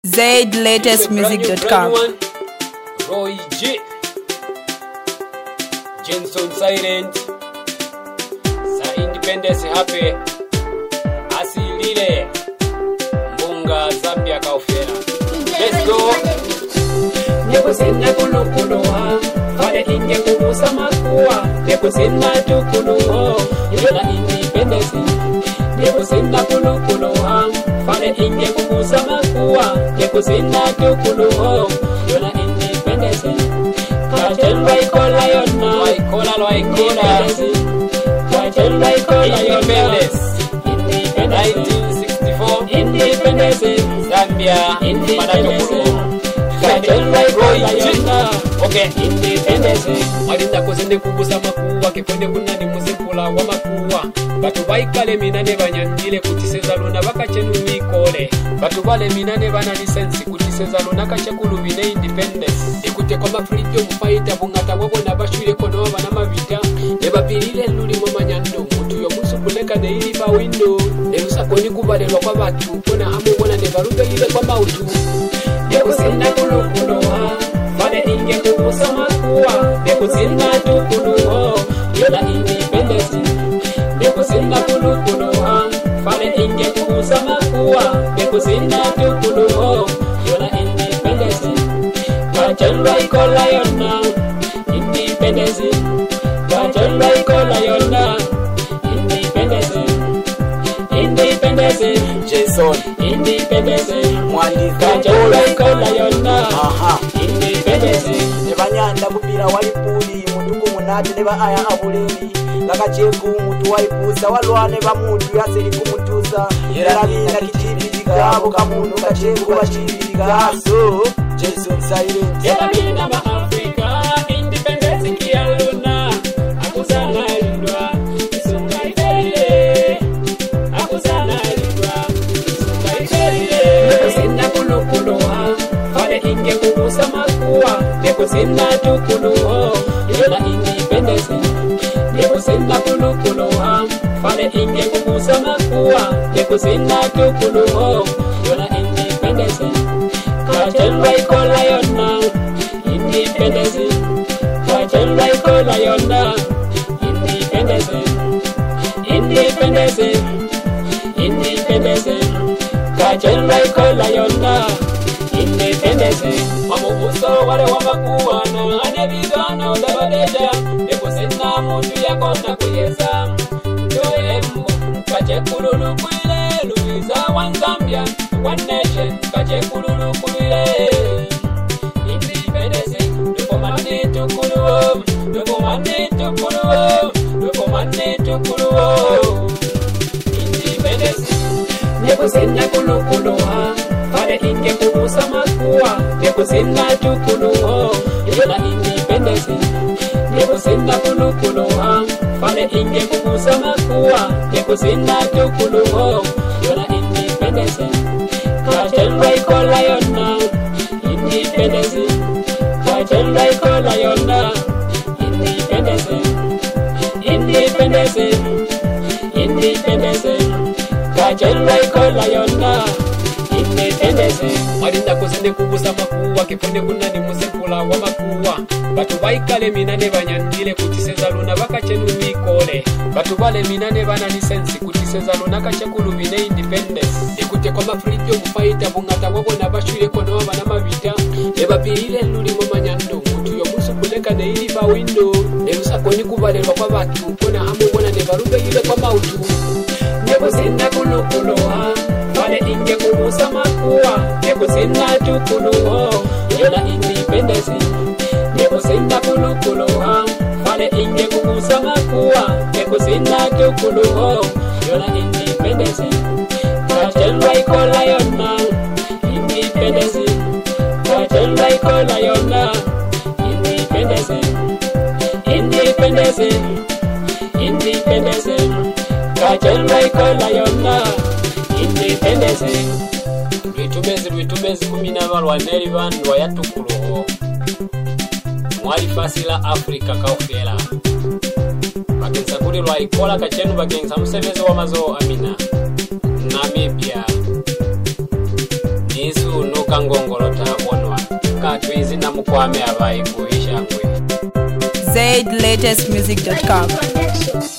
ZLatestmusic.com. Roy G, Jenson Silent, Sa Independence Happy, Asilile, Mbunga Zambia Kaufera. Let's go. Nekusina kulukuloa, fale inge kubusa makuwa, nekusina tukuluo, yona independence. Nekusina kulukuloa, fale inge kubusa makuwa, nekusina tukuluo, yona independence. Kachel waikola yona, waikola Kachel waikola yona, independence. 1964, independence. Zambia, independence. Okay, independence. Malinda kozende kubusa makuwa kefonde kunani muzikula wa makuwa. Batu baikale minane banyandile kutiseza luna bakachenu mikole. Batu bale minane bana lisensi kutiseza luna kachekulu bine independence. Ikute kwa freedom fighter bungata wabo na bashire kono bana mavita. Eba pilile luli mu manyando mutu yo musu kuleka ne ili ba window. Erusa koni kubalelwa kwa batu kona hamu bona ne barube ile kwa mautu. Nekusina kulukuloa, fale inge kubusa makuwa, nekusina tukuluo, yona independence. Nekusina kulukuloa, fale inge kubusa makuwa, nekusina tukuluo, yona independence. Kachel waikola yona, independence. Kachel waikola yona, independence. Independence, Jason independence. Mwandika Kola yona, independence. Nebanyanda kupira walipuli mutuku munati neba aya abulemi lakacheku mutu waipusa walwane ba mutu yaseri kumutuza yerabina kitibigabo kamuntu kacheku bachibiriga so Jason Silent Yerabina ba Africa independence kiyaluna akuzana lindwa isunga ifele akuzana lindwa isunga ifele nekusina kulukuloa fale inge kubusa makuwa nekusina tukuluo yona independence. Nekusina kulukuloa fale inge kubusa makuwa nekusina tukuluo yona independence. Kachel waikola yona, independence. Kachel waikola yona, independence. Independence, independence. Kachel waikola yona, independence. Mamubuso wale wamakuwana anebigana udabadeja. Nekusina mutu yakona kuyeza Joembo kachekululu kuile Luiza one Zambia, one nation. Kachekululu kuile independence. Lukomane tukuluo, lukomane tukuluo, lukomane tukuluo independence. Nekusina kulukuloa fale inge kubusa makuwa nekusina tukuluo yona independence. Nekusina kulukuloa fale inge kubusa makuwa nekusina tukuluo yona independence. Kachel waikola yona, independence. Kachel waikola yona, independence. Independence, independence. Kachel waikola yona, independence. Malinda kozende kubusa makuwa kefonde kunani muzikula wa makuwa. Batu baikale minane banyandile kutiseza luna bakachenu mikole. Batu bale minane bana lisensi kutiseza luna kachekulu bine independence. Ikute kwa freedom fighter bungata wabo na bashire kono bana mavita. Eba pilile luli mu manyando mutu yo musu kuleka ne ili ba window. Erusa koni kubalelwa kwa batu kona hamu bona ne barube ile kwa mautu. Nekusina kulukuloa fale inge kubusa makuwa nekusina tukuluo yona independence. Nekusina kulukuloa fale inge kubusa makuwa nekusina tukuluo yona independence. Kachel waikola yona, independence. Kachel waikola yona, independence. Independence, independence. Kachel waikola yona, independence. Lwitumezi kumina balwaneri bandu wayatukuluo mwali fasila Afrika kaufela bagenza kuli lwaikola kachenu bagenza musebezi wa mazo amina Namibia Nisu nuka kangongolo tabonwa katwizi na mukwame abayi kuisha ngwe ZLatestmusic.com.